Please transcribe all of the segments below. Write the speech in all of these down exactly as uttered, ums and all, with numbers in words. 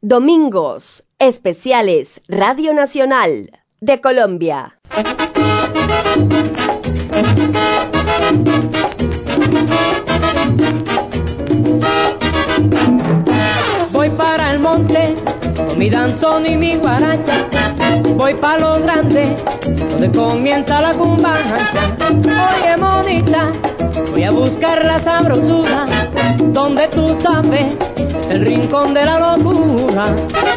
Domingos Especiales Radio Nacional de Colombia. Voy para el monte con mi danzón y mi guaracha. Voy pa' lo grande, donde comienza la cumbaja. Oye, monita, voy a buscar la sabrosura, donde tú sabes, es el rincón de la locura.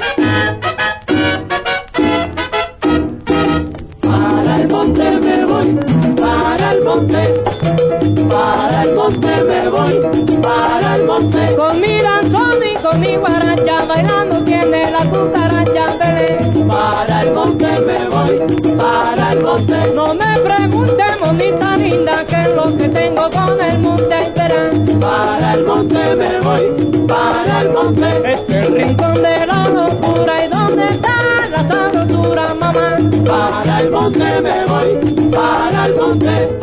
Para el monte me voy, para el monte, para el monte me voy, para el monte. Con mi danzón y con mi guaracha, bailando tiene la cucaracha, Belén. Para el monte me voy, para el monte. No me preguntes, monita linda, qué es lo que tengo con el monte, verán. Para el monte me voy, para el monte. Es el rincón de la locura, y donde está la sabrosura, mamá. Para el monte me voy, para el monte.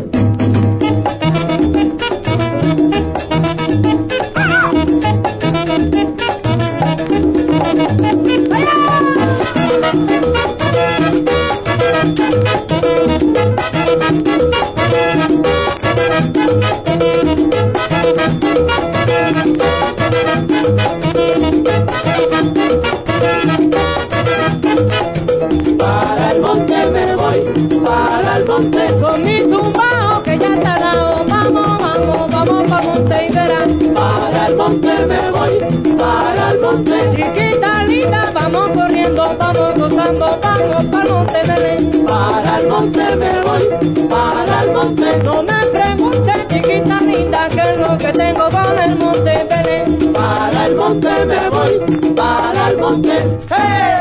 Con mi tumbao que ya está dado, vamos, vamos, vamos pa' monte y verán. Para el monte me voy, para el monte. Chiquita linda, vamos corriendo, vamos gozando, vamos pa' monte Belén. Para el monte me voy, para el monte. No me preguntes, chiquita linda, qué es lo que tengo con el monte Belén. Para el monte me voy, para el monte. ¡Hey!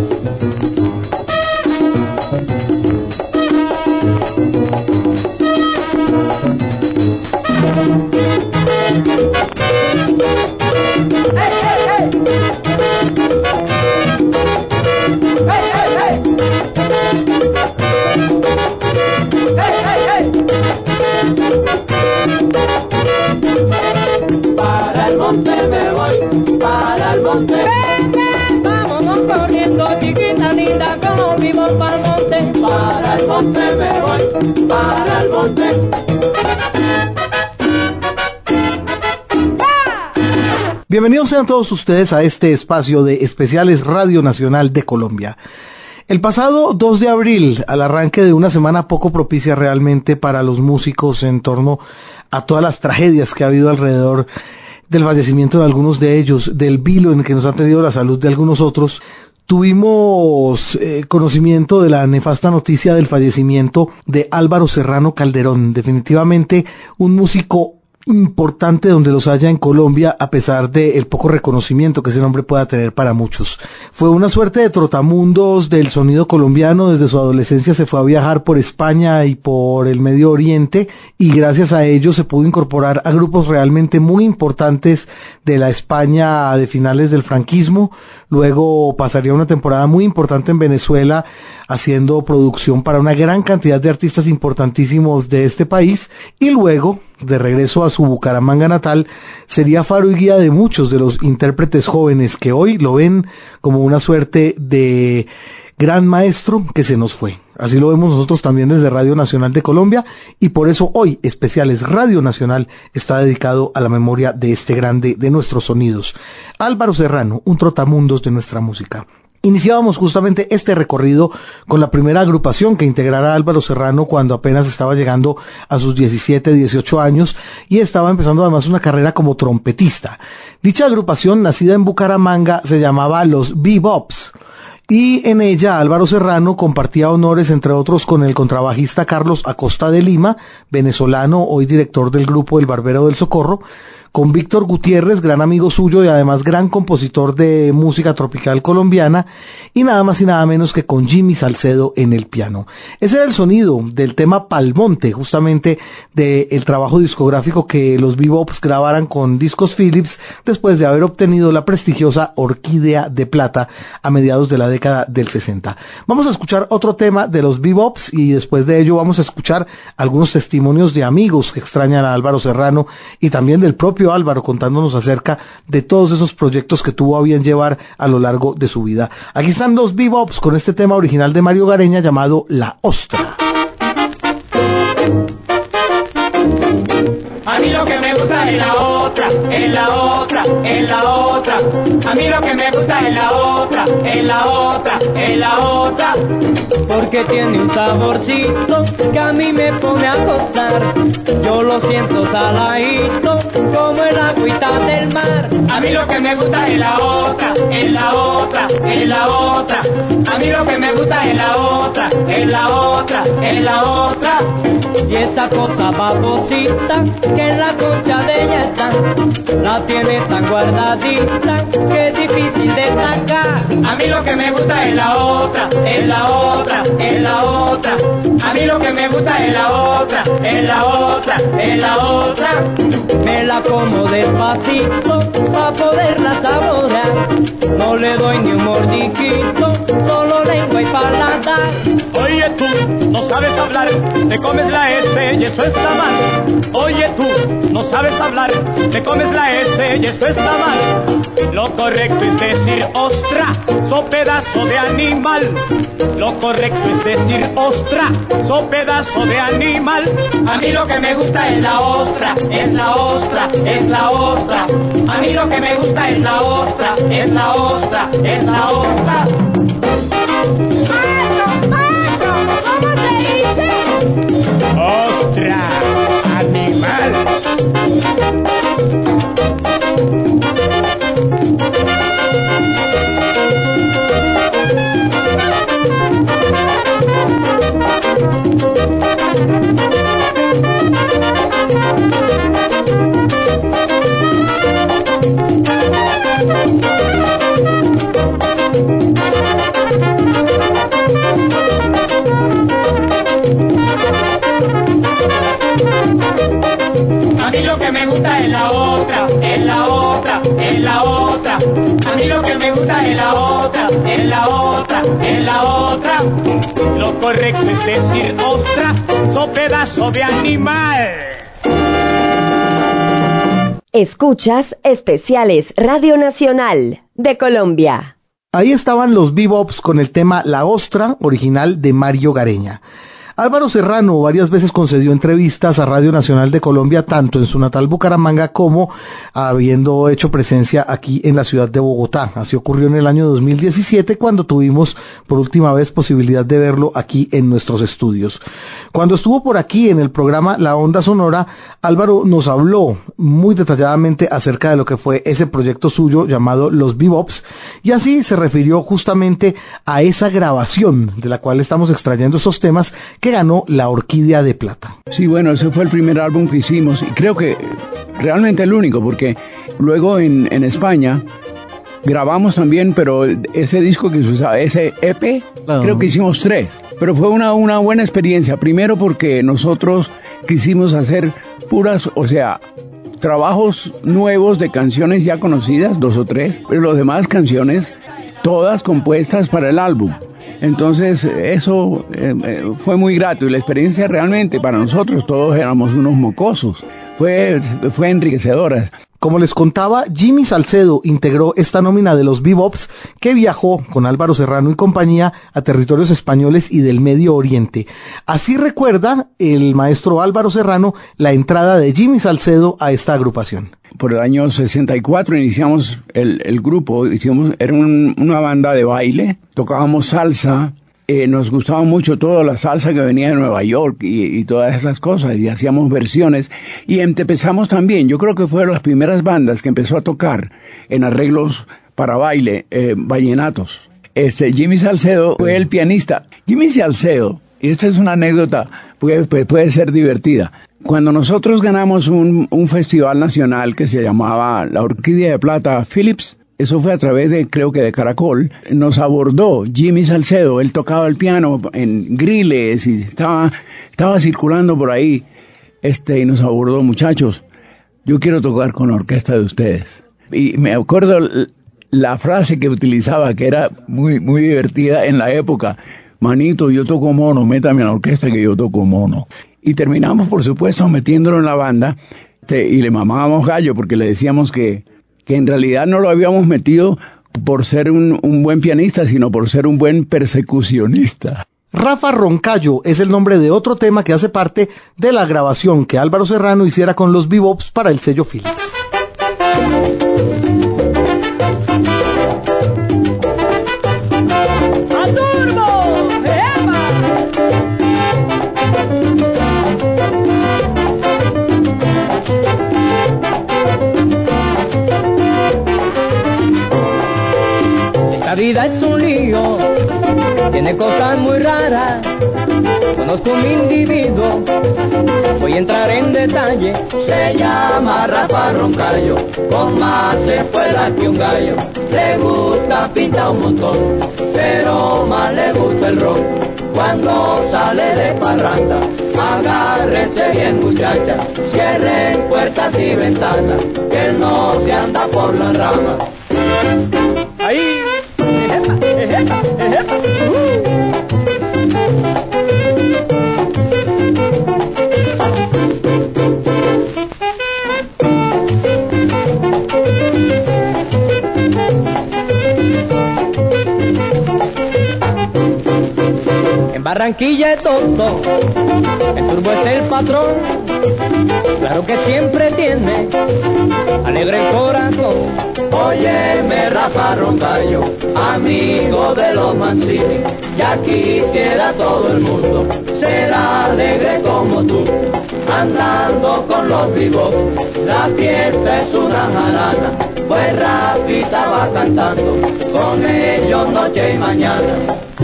Para el monte me voy, para el monte. Ven, ven, vámonos corriendo, chiquita linda, que nos vimos para el monte. Para el monte me voy, para el monte. Bienvenidos sean todos ustedes a este espacio de Especiales Radio Nacional de Colombia. El pasado dos de abril, al arranque de una semana poco propicia realmente para los músicos en torno a todas las tragedias que ha habido alrededor del fallecimiento de algunos de ellos, del vilo en el que nos ha tenido la salud de algunos otros, tuvimos eh, conocimiento de la nefasta noticia del fallecimiento de Álvaro Serrano Calderón, definitivamente un músico importante donde los haya en Colombia, a pesar de el poco reconocimiento que ese nombre pueda tener para muchos. Fue una suerte de trotamundos del sonido colombiano. Desde su adolescencia se fue a viajar por España y por el Medio Oriente, y gracias a ello se pudo incorporar a grupos realmente muy importantes de la España de finales del franquismo. Luego pasaría una temporada muy importante en Venezuela haciendo producción para una gran cantidad de artistas importantísimos de este país, y luego, de regreso a su Bucaramanga natal, sería faro y guía de muchos de los intérpretes jóvenes que hoy lo ven como una suerte de gran maestro que se nos fue. Así lo vemos nosotros también desde Radio Nacional de Colombia, y por eso hoy Especiales Radio Nacional está dedicado a la memoria de este grande de nuestros sonidos, Álvaro Serrano, un trotamundos de nuestra música. Iniciábamos justamente este recorrido con la primera agrupación que integrara a Álvaro Serrano cuando apenas estaba llegando a sus diecisiete, dieciocho años, y estaba empezando además una carrera como trompetista. Dicha agrupación, nacida en Bucaramanga, se llamaba Los Bebops, y en ella Álvaro Serrano compartía honores, entre otros, con el contrabajista Carlos Acosta de Lima, venezolano, hoy director del grupo El Barbero del Socorro, con Víctor Gutiérrez, gran amigo suyo y además gran compositor de música tropical colombiana, y nada más y nada menos que con Jimmy Salcedo en el piano. Ese era el sonido del tema Palmonte, justamente del trabajo discográfico que los Bebops grabaran con Discos Philips después de haber obtenido la prestigiosa Orquídea de Plata a mediados de la década del sesenta. Vamos a escuchar otro tema de los Bebops y después de ello vamos a escuchar algunos testimonios de amigos que extrañan a Álvaro Serrano y también del propio propio Álvaro contándonos acerca de todos esos proyectos que tuvo a bien llevar a lo largo de su vida. Aquí están los Bebops con este tema original de Mario Gareña llamado La Ostra. A mí lo que me gusta es la otra, es la otra, es la otra. A mí lo que me gusta es la otra, es la otra, es la otra. Porque tiene un saborcito que a mí me pone a gozar. Yo lo siento saladito como el agüita del mar. A mí lo que me gusta es la otra, es la otra, es la otra. A mí lo que me gusta es la otra, es la otra, es la otra. Y esa cosa babosita que en la concha de ella está, la tiene tan guardadita que es difícil de sacar. A mí lo que me gusta es la otra, es la otra, es la otra. A mí lo que me gusta es la otra, es la otra, es la otra. Me la como despacito pa' poderla saborear. No le doy ni un mordiquito, solo lengua y paladar. Oye tú, no sabes hablar, te comes la S y eso está mal. Oye tú, no sabes hablar, te comes la S y eso está mal. Lo correcto es decir ostra, so pedazo de animal. Lo correcto es decir ostra, so pedazo de animal. A mí lo que me gusta es la ostra, es la ostra, es la ostra. A mí lo que me gusta es la ostra, es la ostra, es la ostra. ¡Maestro, maestro! ¿Cómo se dice? ¡Ostra! ¡Animal! A mí lo que me gusta es la otra, es la otra, es la otra. A mí lo que me gusta es la otra, es la otra, es la otra. Lo correcto es decir ostra, so pedazo de animal. Escuchas Especiales Radio Nacional de Colombia. Ahí estaban los Bebops con el tema La Ostra, original de Mario Gareña. Álvaro Serrano varias veces concedió entrevistas a Radio Nacional de Colombia, tanto en su natal Bucaramanga como habiendo hecho presencia aquí en la ciudad de Bogotá. Así ocurrió en el año dos mil diecisiete, cuando tuvimos por última vez posibilidad de verlo aquí en nuestros estudios. Cuando estuvo por aquí en el programa La Onda Sonora, Álvaro nos habló muy detalladamente acerca de lo que fue ese proyecto suyo llamado Los Bebops, y así se refirió justamente a esa grabación de la cual estamos extrayendo esos temas que ganó la Orquídea de Plata. Sí, bueno, ese fue el primer álbum que hicimos y creo que realmente el único, porque luego en, en España grabamos también, pero ese disco que se usaba, ese E P, claro, creo que hicimos tres, pero fue una, una buena experiencia, primero porque nosotros quisimos hacer puras, o sea, trabajos nuevos de canciones ya conocidas, dos o tres, pero las demás canciones, todas compuestas para el álbum. Entonces eso eh, fue muy grato y la experiencia realmente para nosotros, todos éramos unos mocosos, fue, fue enriquecedora. Como les contaba, Jimmy Salcedo integró esta nómina de los Bebops que viajó con Álvaro Serrano y compañía a territorios españoles y del Medio Oriente. Así recuerda el maestro Álvaro Serrano la entrada de Jimmy Salcedo a esta agrupación. Por el año sesenta y cuatro iniciamos el, el grupo, hicimos, era un, una banda de baile, tocábamos salsa, eh, nos gustaba mucho toda la salsa que venía de Nueva York y, y todas esas cosas, y hacíamos versiones, y empezamos también, yo creo que fue de las primeras bandas que empezó a tocar en arreglos para baile, eh, vallenatos. Este, Jimmy Salcedo fue el pianista. Jimmy Salcedo, y esta es una anécdota, puede, puede ser divertida. Cuando nosotros ganamos un, un festival nacional que se llamaba la Orquídea de Plata Philips, eso fue a través de, creo que de Caracol, nos abordó Jimmy Salcedo, él tocaba el piano en griles y estaba, estaba circulando por ahí, este, y nos abordó, muchachos, yo quiero tocar con la orquesta de ustedes. Y me acuerdo la frase que utilizaba, que era muy, muy divertida en la época: manito, yo toco mono, métame en la orquesta que yo toco mono. Y terminamos, por supuesto, metiéndolo en la banda. y le mamábamos gallo porque le decíamos que, que en realidad no lo habíamos metido por ser un, un buen pianista, sino por ser un buen persecucionista. Rafa Roncayo es el nombre de otro tema que hace parte de la grabación que Álvaro Serrano hiciera con los Bebops para el sello Philips. La vida es un lío, tiene cosas muy raras. Conozco un individuo, voy a entrar en detalle. Se llama Rafa Roncayo, con más espuelas que un gallo. Le gusta pintar un montón, pero más le gusta el rock. Cuando sale de parranda, agárrense bien muchacha, cierren puertas y ventanas, que él no se anda por la rama. Ahí. En Barranquilla es tonto, el turbo es el patrón, claro que siempre tiene alegre el corazón. Óyeme Rafa Roncayo, amigo de los Mancini, ya quisiera todo el mundo ser alegre como tú, andando con los vivos, la fiesta es una jarana, pues Rafita va cantando con ellos noche y mañana.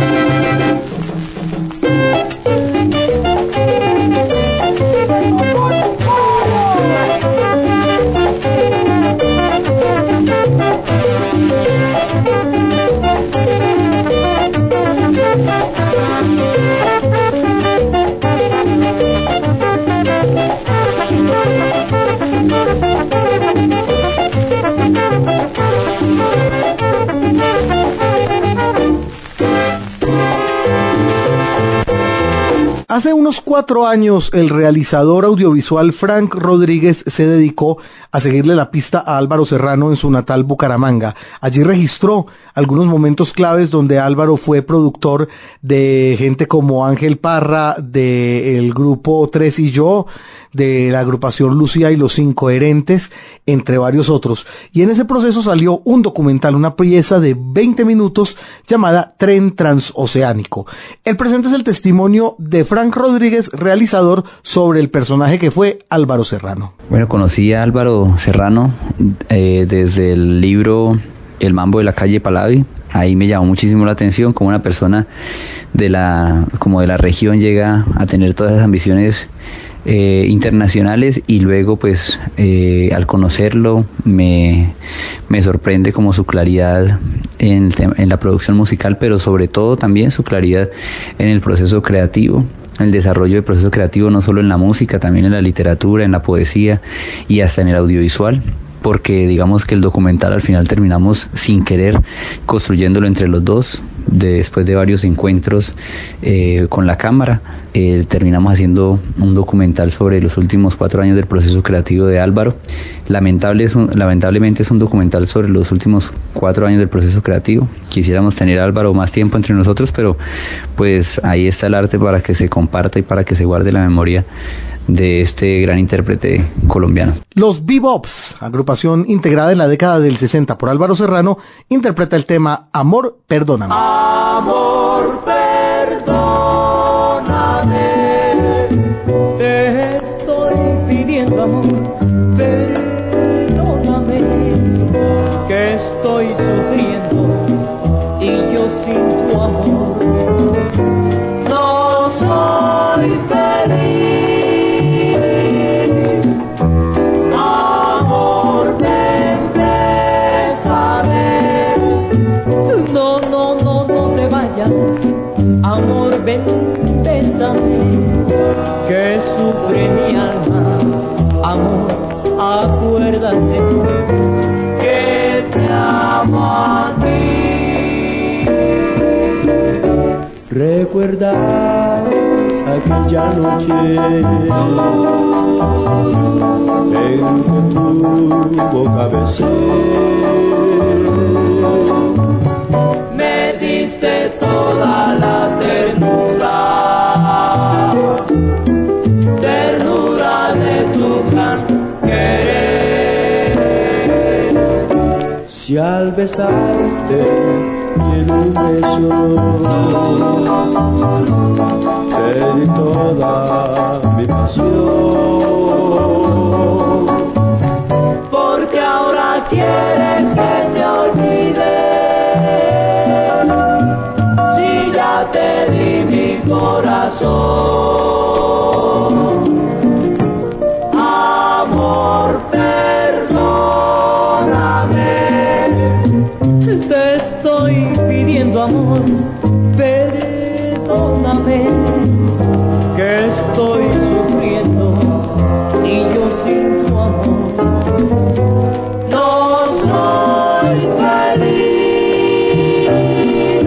Hace unos cuatro años, el realizador audiovisual Frank Rodríguez se dedicó a seguirle la pista a Álvaro Serrano en su natal Bucaramanga. Allí registró algunos momentos claves donde Álvaro fue productor de gente como Ángel Parra, del grupo Tres y Yo, de la agrupación Lucía y los Incoherentes, entre varios otros. Y en ese proceso salió un documental, una pieza de veinte minutos llamada Tren Transoceánico. El presente es el testimonio de Frank Rodríguez, realizador, sobre el personaje que fue Álvaro Serrano. Bueno, conocí a Álvaro Serrano eh, desde el libro El Mambo de la calle Pahlavi. Ahí me llamó muchísimo la atención cómo una persona de la, como de la región llega a tener todas esas ambiciones Eh, internacionales, y luego pues eh, al conocerlo me, me sorprende como su claridad en, el tema, en la producción musical, pero sobre todo también su claridad en el proceso creativo, el desarrollo del proceso creativo, no solo en la música, también en la literatura, en la poesía y hasta en el audiovisual, porque digamos que el documental al final terminamos sin querer construyéndolo entre los dos, de, después de varios encuentros eh, con la cámara. Eh, terminamos haciendo un documental sobre los últimos cuatro años del proceso creativo de Álvaro. Lamentable es un, lamentablemente es un documental sobre los últimos cuatro años del proceso creativo. Quisiéramos tener a Álvaro más tiempo entre nosotros, pero pues ahí está el arte para que se comparta y para que se guarde la memoria de este gran intérprete colombiano. Los Bebops, agrupación integrada en la década del sesenta por Álvaro Serrano, interpreta el tema Amor, Perdóname. Amor, perdóname, te estoy pidiendo amor, perdóname, que estoy sufriendo y yo sin tu amor no soy feliz. Amor, ven, bésame, no, no, no, no te vayas. Amor, ven, bésame, que sufre mi alma. Amor, acuérdate que te amo a ti. ¿Recuerdas aquella noche en que tu boca besé. Me diste toda la ternura, ternura de tu gran querer. Si al besarte y en un beso te di toda mi pasión, porque ahora quieres que te olvide, si ya te di mi corazón. Amor, perdóname, te estoy pidiendo amor, perdóname, que estoy sufriendo y yo sin tu amor no soy feliz.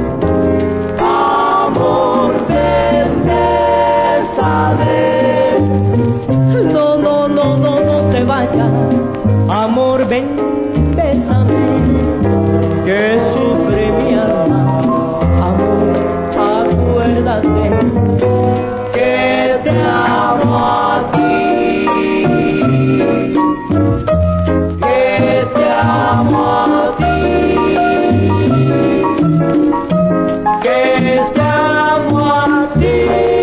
Amor, ven, bésame. No, no, no, no, no te vayas. Amor, ven, bésame, que sufre mi alma. Amor, acuérdate que te amo a ti, que te amo a ti, que te amo a ti.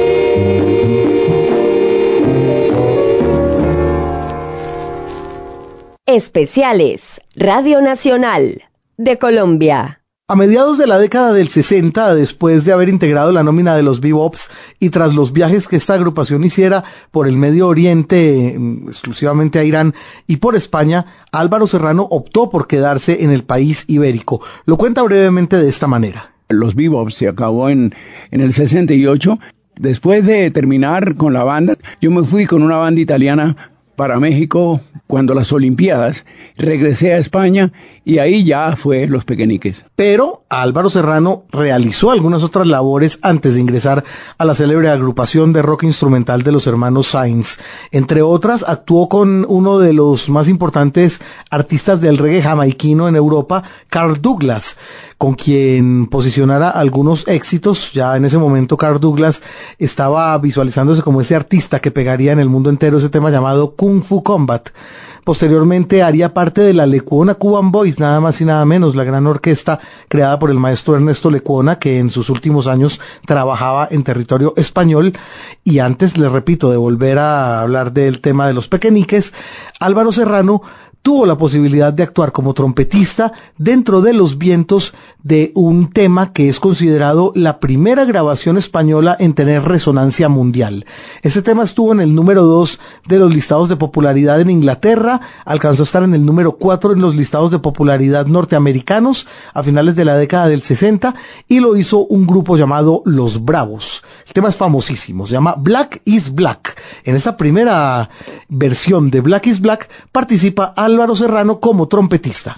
Especiales Radio Nacional de Colombia. A mediados de la década del sesenta, después de haber integrado la nómina de los bebops y tras los viajes que esta agrupación hiciera por el Medio Oriente, exclusivamente a Irán, y por España, Álvaro Serrano optó por quedarse en el país ibérico. Lo cuenta brevemente de esta manera. Los bebops se acabó en, en el sesenta y ocho. Después de terminar con la banda, yo me fui con una banda italiana para México cuando las Olimpiadas, regresé a España y ahí ya fue Los Pequeñiques. Pero Álvaro Serrano realizó algunas otras labores antes de ingresar a la célebre agrupación de rock instrumental de los hermanos Sainz. Entre otras, actuó con uno de los más importantes artistas del reggae jamaiquino en Europa, Carl Douglas, con quien posicionara algunos éxitos. Ya en ese momento Carl Douglas estaba visualizándose como ese artista que pegaría en el mundo entero ese tema llamado Kung Fu Combat. Posteriormente haría parte de la Lecuona Cuban Boys, nada más y nada menos, la gran orquesta creada por el maestro Ernesto Lecuona, que en sus últimos años trabajaba en territorio español. Y antes, les repito, de volver a hablar del tema de Los Pequeñiques, Álvaro Serrano tuvo la posibilidad de actuar como trompetista dentro de Los Vientos de un tema que es considerado la primera grabación española en tener resonancia mundial. Este tema estuvo en el número dos de los listados de popularidad en Inglaterra, alcanzó a estar en el número cuatro en los listados de popularidad norteamericanos a finales de la década del sesenta, y lo hizo un grupo llamado Los Bravos. El tema es famosísimo, se llama Black is Black. En esta primera versión de Black is Black participa Álvaro Serrano como trompetista.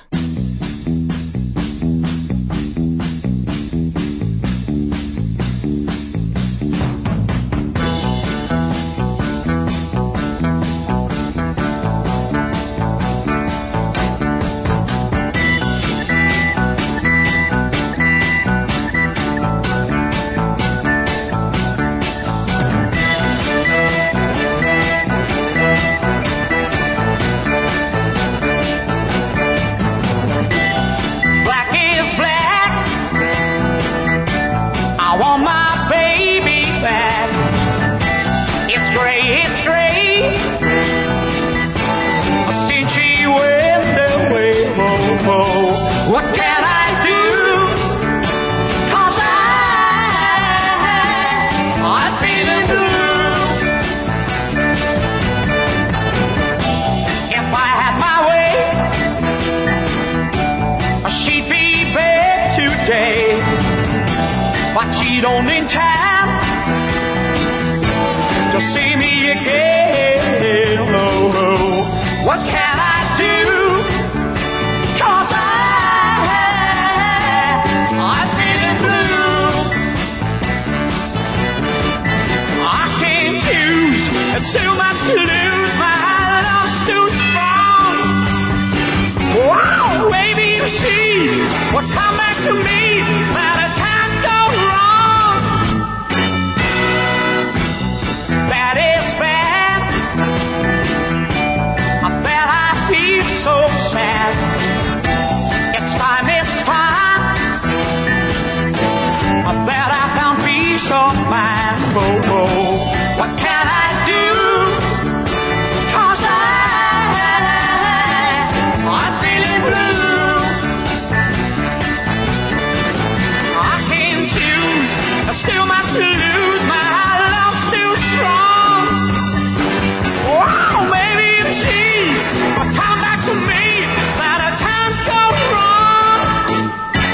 still much to lose, my love's still strong. Wow, maybe if she would come back to me, that I can't go wrong.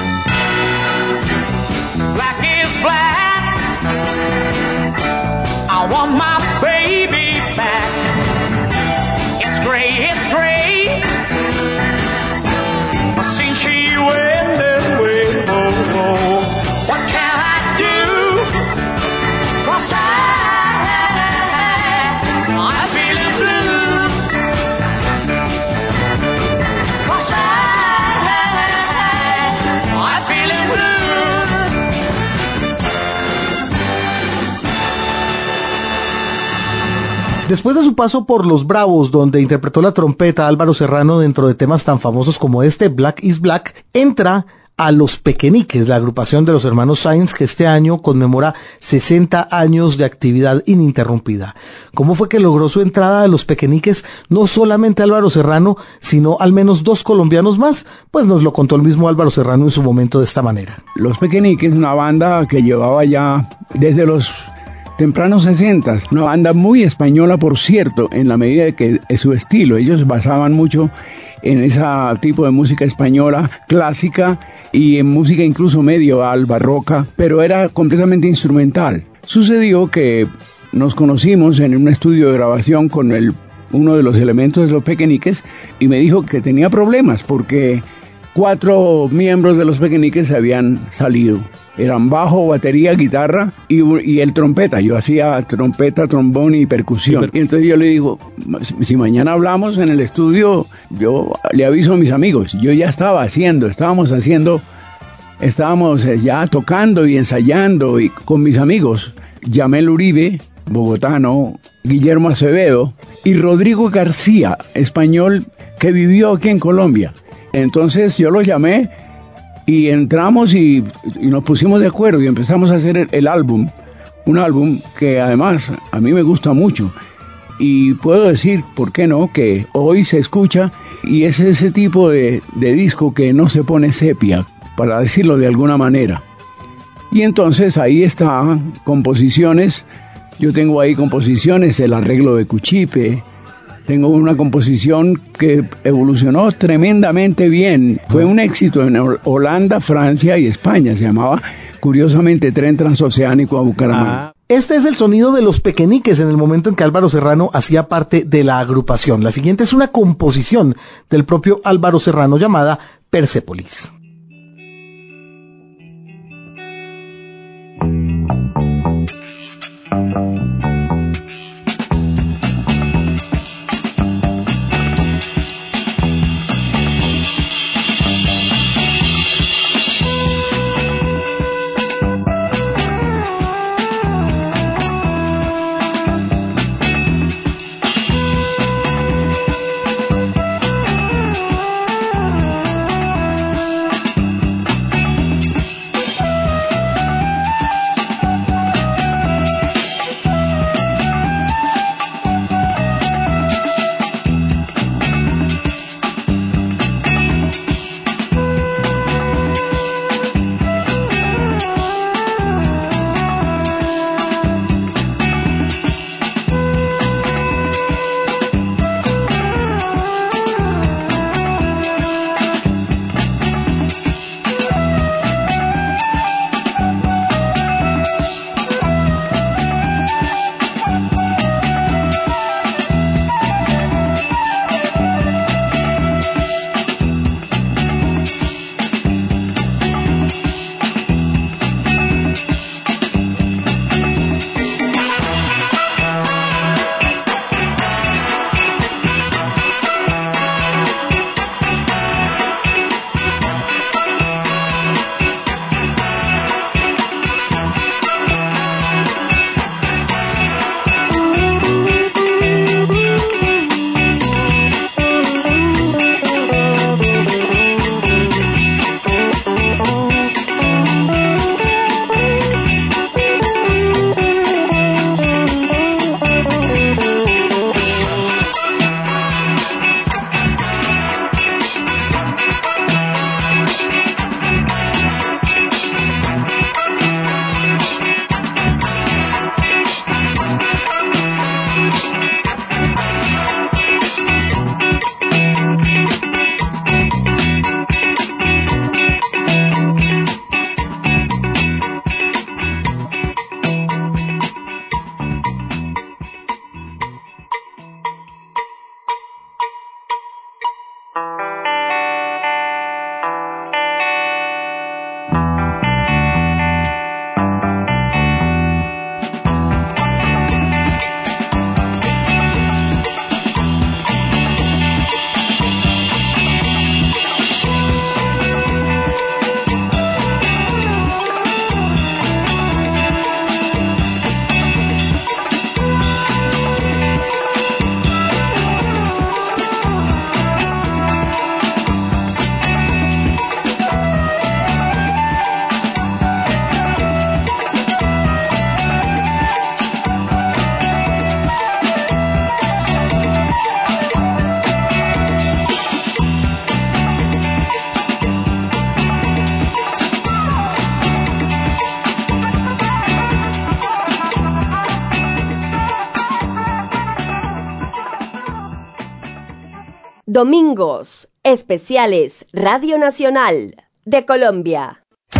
Black is black, I want my baby back. It's gray, it's gray, since she went away. Oh, oh. What can I do? 'Cause I, I'm feeling blue. 'Cause I, I'm feeling blue. Después de su paso por Los Bravos, donde interpretó la trompeta Álvaro Serrano dentro de temas tan famosos como este, Black is Black, entra a Los Pequeñiques, la agrupación de los hermanos Sáenz, que este año conmemora sesenta años de actividad ininterrumpida. ¿Cómo fue que logró su entrada a Los Pequeñiques no solamente Álvaro Serrano, sino al menos dos colombianos más? Pues nos lo contó el mismo Álvaro Serrano en su momento de esta manera. Los Pequeñiques, una banda que llevaba ya desde los tempranos sesentas, una banda muy española, por cierto, en la medida de que es su estilo. Ellos basaban mucho en ese tipo de música española clásica y en música incluso medieval, barroca, pero era completamente instrumental. Sucedió que nos conocimos en un estudio de grabación con el, uno de los elementos de Los Pequeñiques y me dijo que tenía problemas porque cuatro miembros de Los Pequeñiques se habían salido. Eran bajo, batería, guitarra y, y el trompeta. Yo hacía trompeta, trombón y percusión. Y entonces yo le digo, si mañana hablamos en el estudio, yo le aviso a mis amigos. Yo ya estaba haciendo, estábamos haciendo, estábamos ya tocando y ensayando y con mis amigos. Yamel Uribe, bogotano, Guillermo Acevedo y Rodrigo García, español que vivió aquí en Colombia. Entonces yo los llamé y entramos y, y nos pusimos de acuerdo y empezamos a hacer el, el álbum, un álbum que además a mí me gusta mucho y puedo decir, ¿por qué no?, que hoy se escucha y es ese tipo de, de disco que no se pone sepia, para decirlo de alguna manera. Y entonces ahí están composiciones, yo tengo ahí composiciones, el arreglo de Cuchipe. Tengo una composición que evolucionó tremendamente bien. Fue un éxito en Holanda, Francia y España. Se llamaba, curiosamente, Tren Transoceánico a Bucaramanga. Ah. Este es el sonido de Los Pequeñiques en el momento en que Álvaro Serrano hacía parte de la agrupación. La siguiente es una composición del propio Álvaro Serrano llamada Persépolis. Domingos Especiales Radio Nacional de Colombia.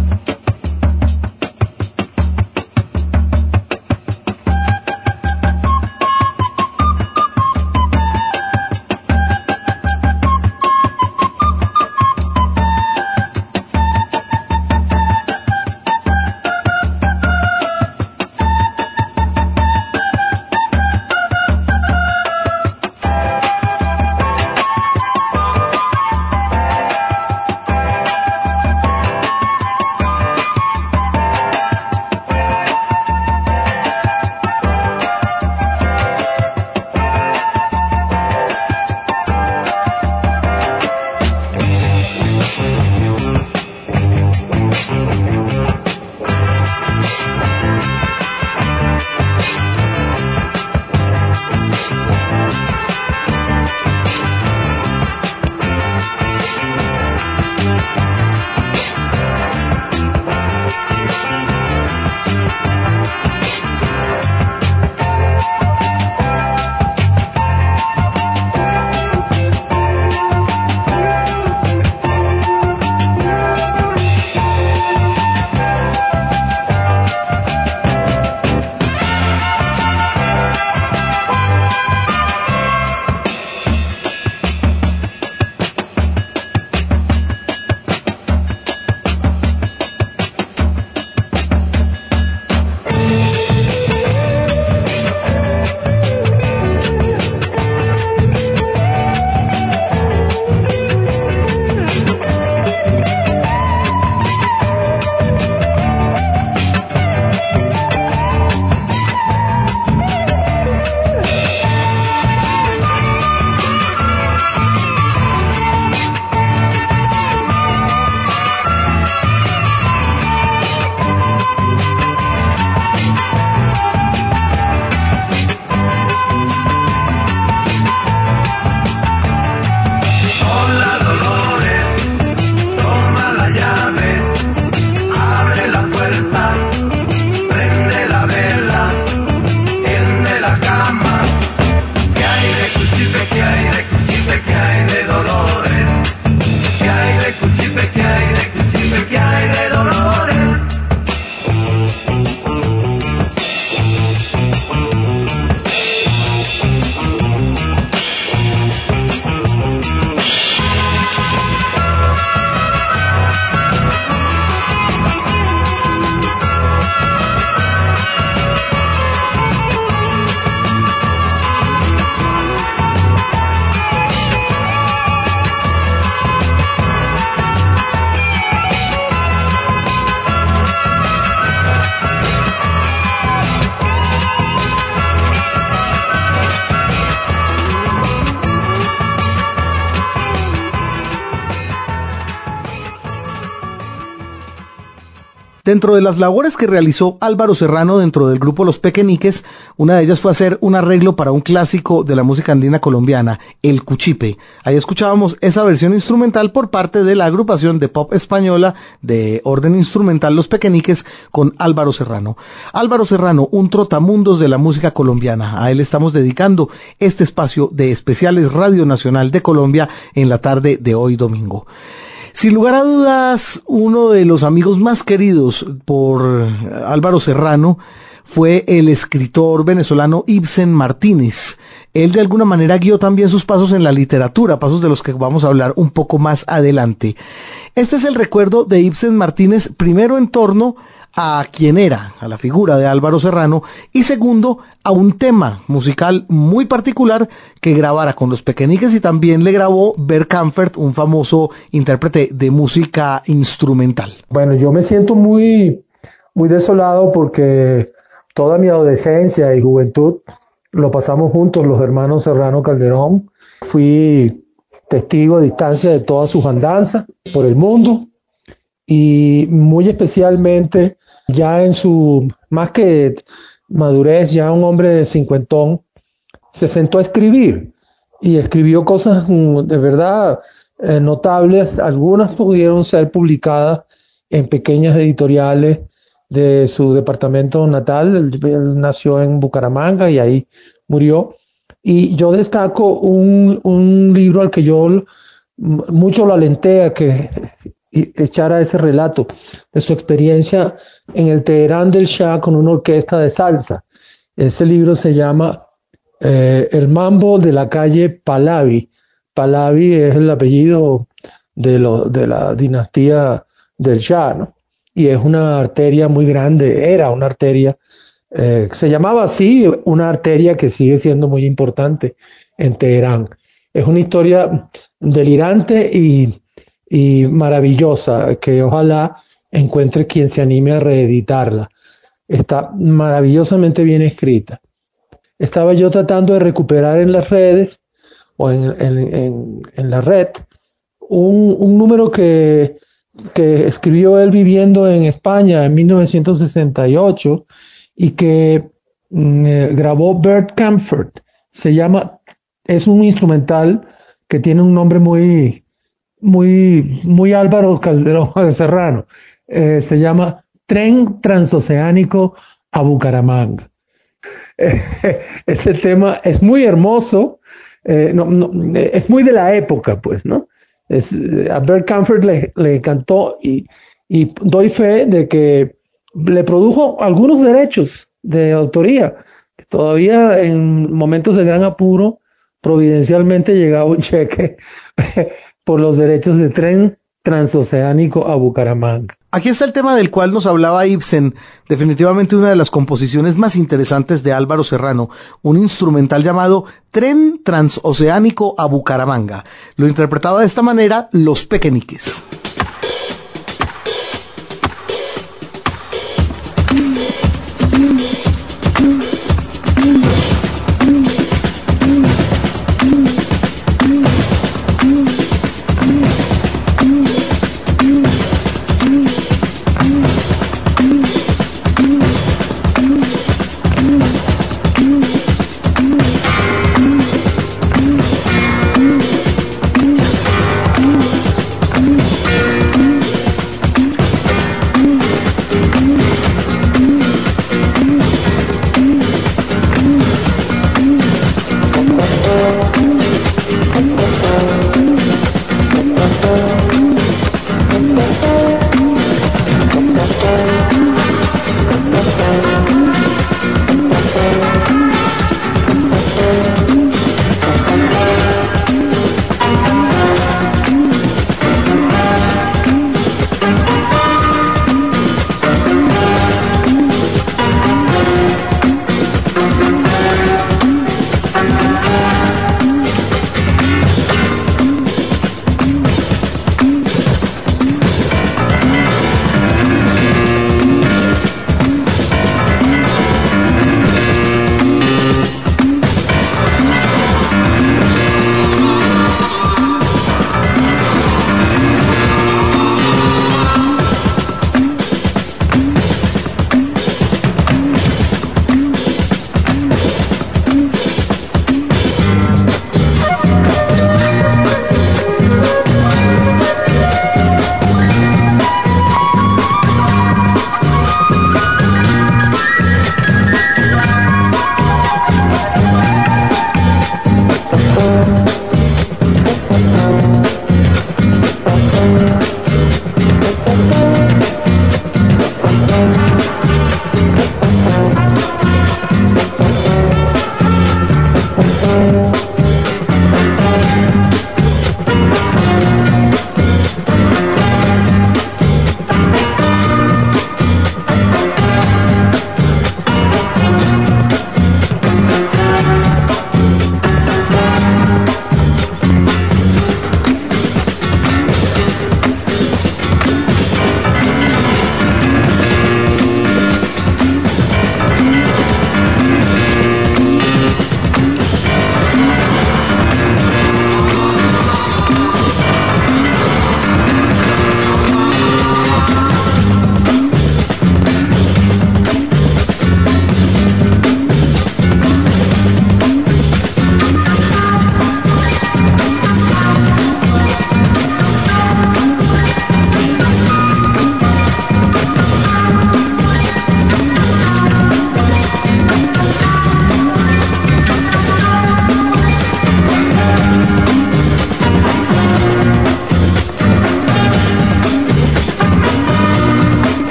Dentro de las labores que realizó Álvaro Serrano dentro del grupo Los Pequeñiques, una de ellas fue hacer un arreglo para un clásico de la música andina colombiana, El Cuchipe. Ahí escuchábamos esa versión instrumental por parte de la agrupación de pop española de orden instrumental Los Pequeñiques con Álvaro Serrano. Álvaro Serrano, un trotamundos de la música colombiana. A él estamos dedicando este espacio de especiales Radio Nacional de Colombia en la tarde de hoy domingo. Sin lugar a dudas, uno de los amigos más queridos por Álvaro Serrano fue el escritor venezolano Ibsen Martínez. Él de alguna manera guió también sus pasos en la literatura, pasos de los que vamos a hablar un poco más adelante. Este es el recuerdo de Ibsen Martínez, primero en torno a quién era, a la figura de Álvaro Serrano, y segundo, a un tema musical muy particular que grabara con Los Pequeñiques y también le grabó Bert Kaempfert, un famoso intérprete de música instrumental. Bueno, yo me siento muy, muy desolado porque toda mi adolescencia y juventud lo pasamos juntos, los hermanos Serrano Calderón. Fui testigo a distancia de todas sus andanzas por el mundo y muy especialmente ya en su, más que madurez, ya un hombre de cincuentón, se sentó a escribir y escribió cosas de verdad eh, notables. Algunas pudieron ser publicadas en pequeñas editoriales de su departamento natal. Él, él nació en Bucaramanga y ahí murió. Y yo destaco un, un libro al que yo mucho lo alenté a que echara ese relato de su experiencia en el Teherán del Shah con una orquesta de salsa. Ese libro se llama eh, El Mambo de la calle Pahlavi. Pahlavi es el apellido de, lo, de la dinastía del Shah, ¿no? Y es una arteria muy grande, era una arteria, eh, se llamaba así, una arteria que sigue siendo muy importante en Teherán. Es una historia delirante y, y maravillosa, que ojalá encuentre quien se anime a reeditarla. Está maravillosamente bien escrita. Estaba yo tratando de recuperar en las redes o en, en, en, en la red un, un número que, que escribió él viviendo en España en mil novecientos sesenta y ocho y que mm, grabó Bert Kaempfert. Se llama, es un instrumental que tiene un nombre muy, muy, muy Álvaro Calderón Serrano. Eh, se llama Tren Transoceánico a Bucaramanga. Eh, ese tema es muy hermoso, eh, no, no, es muy de la época, pues, ¿no? Es, a Bert Kaempfert le, le cantó y, y doy fe de que le produjo algunos derechos de autoría. Todavía en momentos de gran apuro, providencialmente llegaba un cheque por los derechos de Tren Transoceánico a Bucaramanga. Aquí está el tema del cual nos hablaba Ibsen, definitivamente una de las composiciones más interesantes de Álvaro Serrano, un instrumental llamado Tren Transoceánico a Bucaramanga. Lo interpretaba de esta manera Los Pequeñiques. Thank you.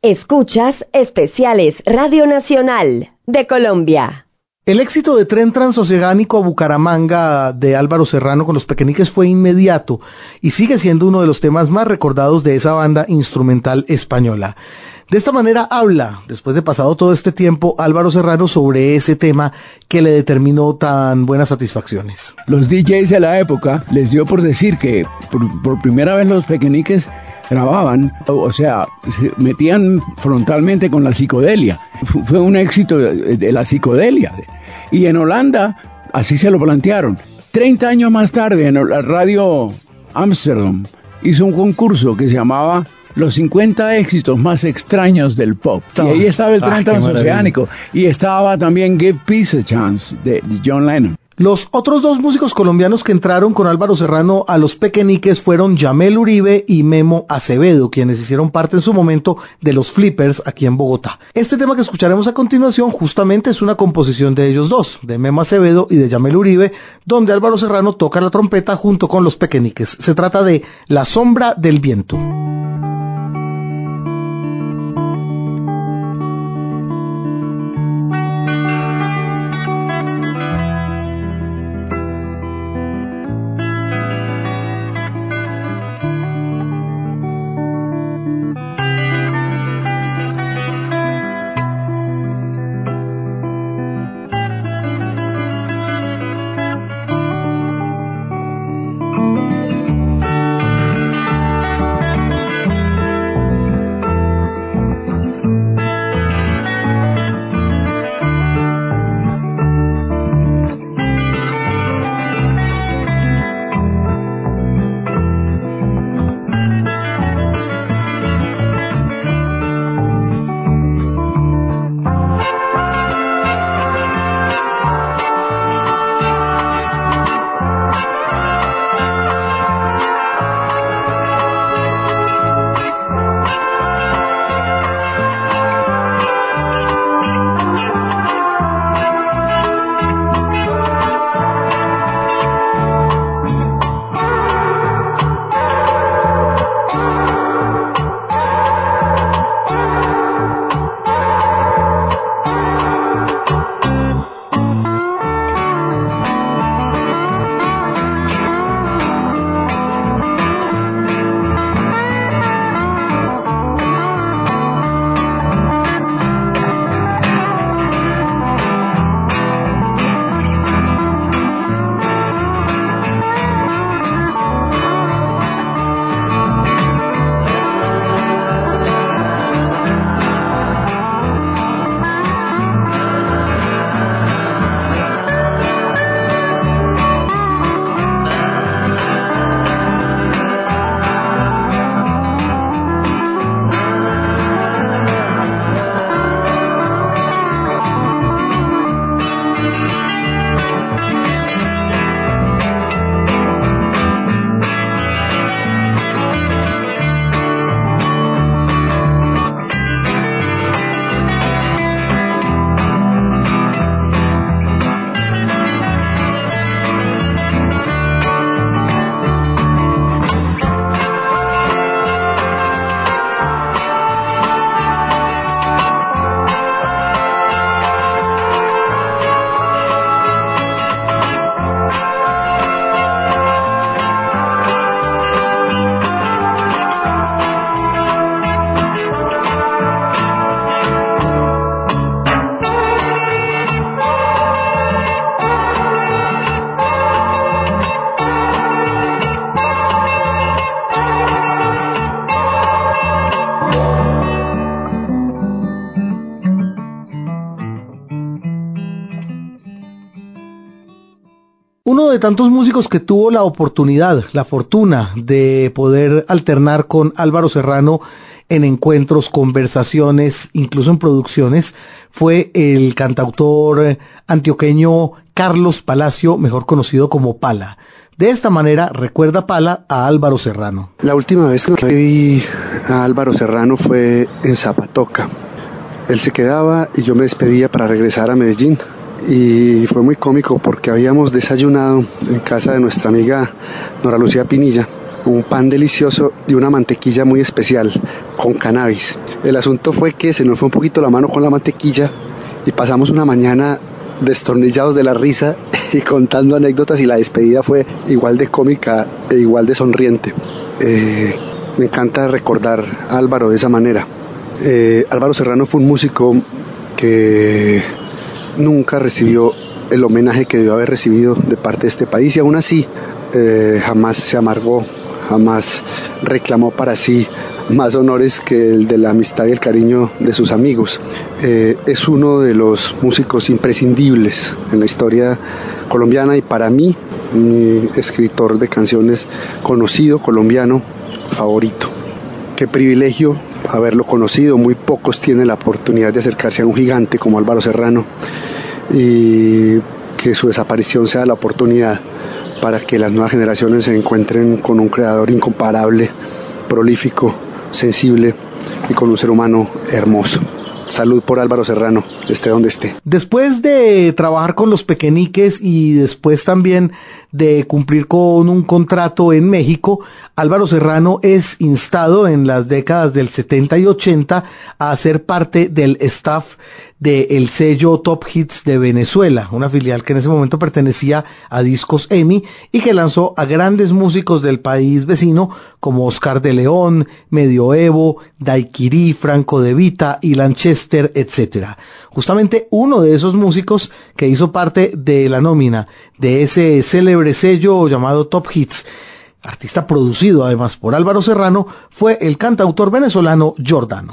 Escuchas Especiales Radio Nacional de Colombia. El éxito de Tren Transoceánico a Bucaramanga de Álvaro Serrano con los Pequeñiques fue inmediato y sigue siendo uno de los temas más recordados de esa banda instrumental española. De esta manera habla, después de pasado todo este tiempo, Álvaro Serrano sobre ese tema que le determinó tan buenas satisfacciones. Los D Js de la época les dio por decir que por, por primera vez los Pequeñiques grababan, o sea, se metían frontalmente con la psicodelia. Fue un éxito de la psicodelia. Y en Holanda así se lo plantearon. Treinta años más tarde, en la radio Amsterdam hizo un concurso que se llamaba Los cincuenta éxitos más extraños del pop. Y ahí estaba el Tren ah, Transoceánico. Y estaba también Give Peace a Chance de John Lennon. Los otros dos músicos colombianos que entraron con Álvaro Serrano a los Pequeñiques fueron Yamel Uribe y Memo Acevedo, quienes hicieron parte en su momento de los Flippers aquí en Bogotá. Este tema que escucharemos a continuación justamente es una composición de ellos dos, de Memo Acevedo y de Yamel Uribe, donde Álvaro Serrano toca la trompeta junto con los Pequeñiques. Se trata de La Sombra del Viento. Uno de tantos músicos que tuvo la oportunidad, la fortuna de poder alternar con Álvaro Serrano en encuentros, conversaciones, incluso en producciones, fue el cantautor antioqueño Carlos Palacio, mejor conocido como Pala. De esta manera recuerda Pala a Álvaro Serrano. La última vez que vi a Álvaro Serrano fue en Zapatoca. Él se quedaba y yo me despedía para regresar a Medellín. y fue muy cómico porque habíamos desayunado en casa de nuestra amiga Nora Lucía Pinilla un pan delicioso y una mantequilla muy especial con cannabis. El asunto fue que se nos fue un poquito la mano con la mantequilla y pasamos una mañana destornillados de la risa y contando anécdotas, y la despedida fue igual de cómica e igual de sonriente. Eh, me encanta recordar a Álvaro de esa manera. Eh, Álvaro Serrano fue un músico que nunca recibió el homenaje que debió haber recibido de parte de este país, y aún así eh, jamás se amargó, jamás reclamó para sí más honores que el de la amistad y el cariño de sus amigos. Eh, es uno de los músicos imprescindibles en la historia colombiana y para mí, mi escritor de canciones conocido, colombiano, favorito. Qué privilegio haberlo conocido. Muy pocos tienen la oportunidad de acercarse a un gigante como Álvaro Serrano, y que su desaparición sea la oportunidad para que las nuevas generaciones se encuentren con un creador incomparable, prolífico, sensible y con un ser humano hermoso. Salud por Álvaro Serrano, esté donde esté. Después de trabajar con Los Pequeñiques y después también de cumplir con un contrato en México, Álvaro Serrano es instado en las décadas del setenta y ochenta a ser parte del staff del sello Top Hits de Venezuela, una filial que en ese momento pertenecía a Discos EMI y que lanzó a grandes músicos del país vecino como Oscar de León, Medioevo, Daiquiri, Franco De Vita, Ilan Chester, etcétera. Justamente uno de esos músicos que hizo parte de la nómina de ese célebre sello llamado Top Hits, artista producido además por Álvaro Serrano, fue el cantautor venezolano Giordano.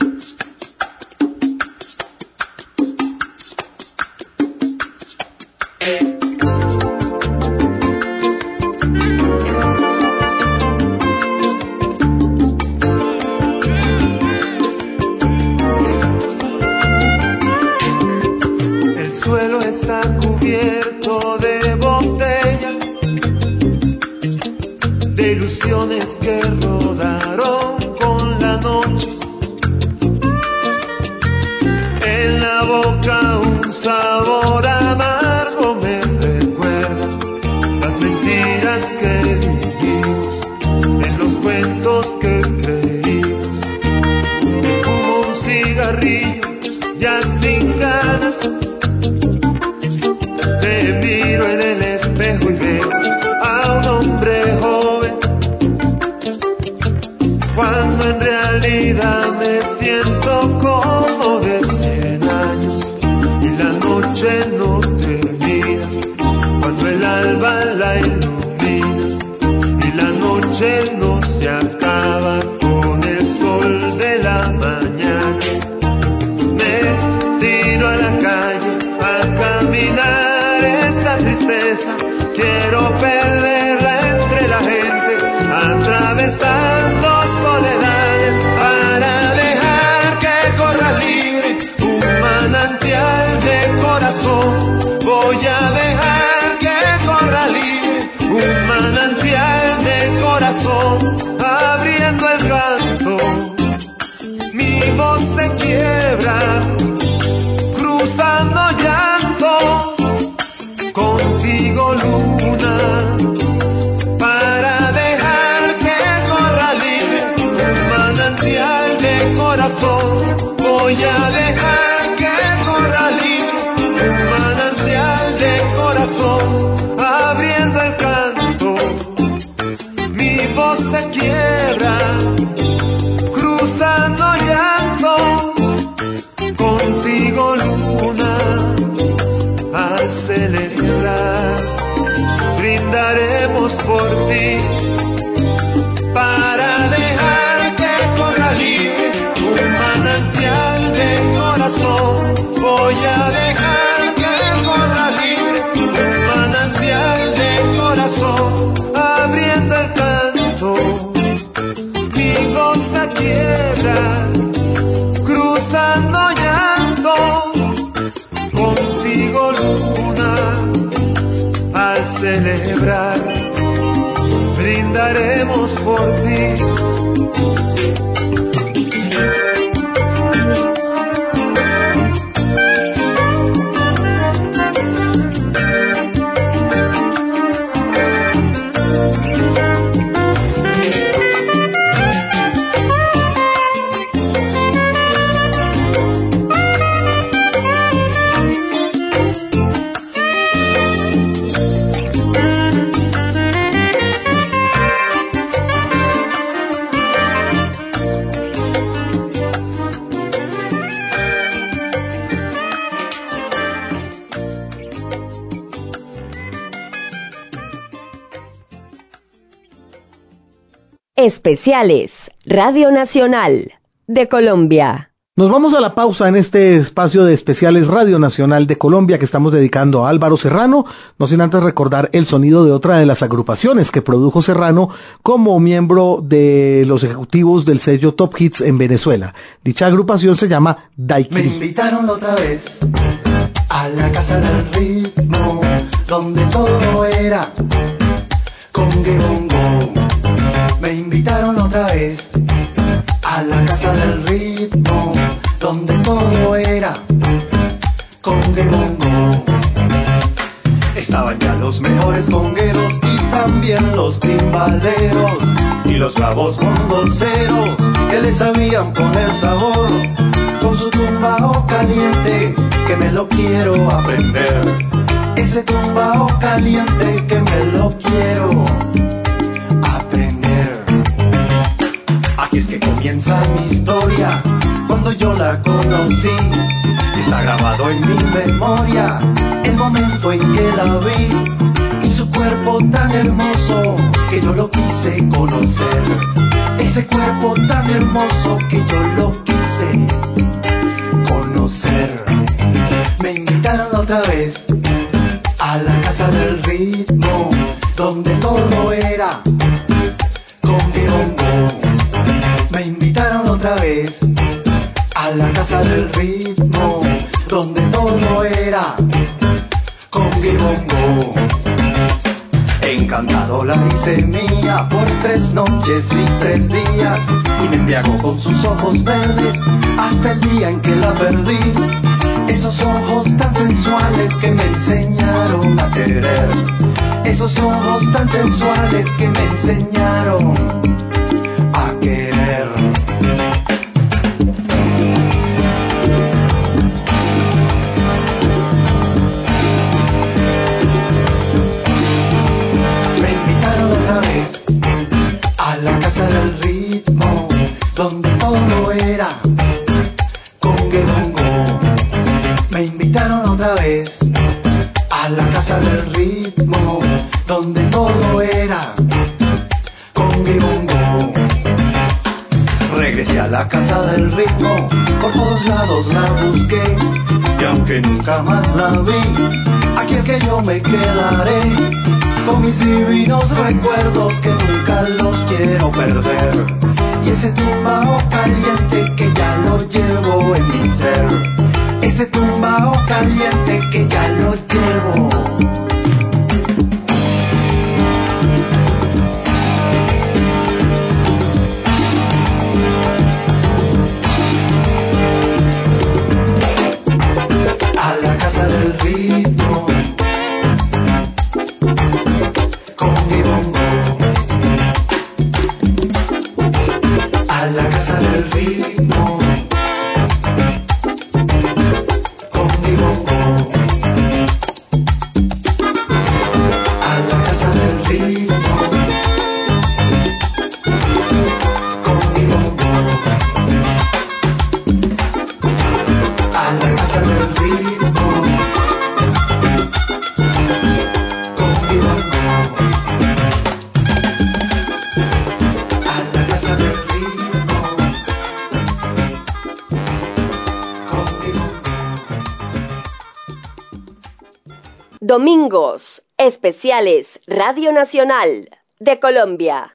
El suelo está cubierto de botellas, de ilusiones que rodaron con la noche. En la boca un sabor amargo me recuerda las mentiras que vivimos, en los cuentos que creímos. Me fumo un cigarrillo ya sin ganas, me miro en el espejo y veo a un hombre joven, cuando en realidad me siento como de cien años, y la noche no termina cuando el alba la ilumina, y la noche no se acaba con el sol de la mañana. Me tiro a la calle a caminar esta tristeza, quiero perderla entre la gente, atravesando soledades para dejar que corra libre un manantial de corazón. Voy a dejar que corra libre un manantial de corazón, abriendo el canto. Mi voz se quiebra, cruzando llanto, contigo luna, para dejar que corra libre un manantial de corazón. Voy a dejar que corra libre un manantial de corazón, abriendo el canto. Mi voz se quiebra, cruzando llanto, contigo luna, al celebrar, brindaremos por ti, para dejar que corra libre un manantial de corazón. Voy a dejar que corra libre un manantial de corazón, abriendo el canto. Mi voz se quiebra, cruzando llanto, contigo luna, al celebrar, brindaremos por ti. Especiales Radio Nacional de Colombia. Nos vamos a la pausa en este espacio de Especiales Radio Nacional de Colombia que estamos dedicando a Álvaro Serrano, no sin antes recordar el sonido de otra de las agrupaciones que produjo Serrano como miembro de los ejecutivos del sello Top Hits en Venezuela. Dicha agrupación se llama Daiquiri. Me invitaron otra vez a la casa del ritmo, donde todo era congue bongo. Me invitaron otra vez a la casa del ritmo, donde todo era congue bongo. Estaban ya los mejores congueros y también los timbaleros y los bravos bongoceros que les sabían poner sabor con su tumbao caliente, que me lo quiero aprender. Ese tumbao caliente que me lo quiero aprender. Aquí es que comienza mi historia, cuando yo la conocí. Está grabado en mi memoria el momento en que la vi, y su cuerpo tan hermoso que yo lo quise conocer. Ese cuerpo tan hermoso que yo lo quise conocer. Me invitaron otra vez a la casa del ritmo, donde todo era congue bongo. Me invitaron otra vez a la casa del ritmo, donde todo era congue bongo. Encantado la hice mía por tres noches y tres días, y me embriagó con sus ojos verdes hasta el día en que la perdí. Esos ojos tan sensuales que me enseñaron a querer. Esos ojos tan sensuales que me enseñaron a querer. Me invitaron otra vez a la casa del ritmo, donde todo era congue bongo. Me invitaron otra vez a la casa del ritmo, donde todo era congue bongo. Regresé a la casa del ritmo, por todos lados la busqué, y aunque nunca más la vi, aquí es que yo me quedaré con mis divinos recuerdos que nunca los quiero perder. Y ese tumbao caliente que ya lo llevo en mi ser. Ese tumbao caliente que ya lo llevo. A la casa del ritmo, congue bongo. A la casa del ritmo, congue bongo. A la casa del ritmo, congue bongo. A la casa del ritmo, congue bongo. A la casa del ritmo, congue bongo. Domingos Especiales Radio Nacional de Colombia.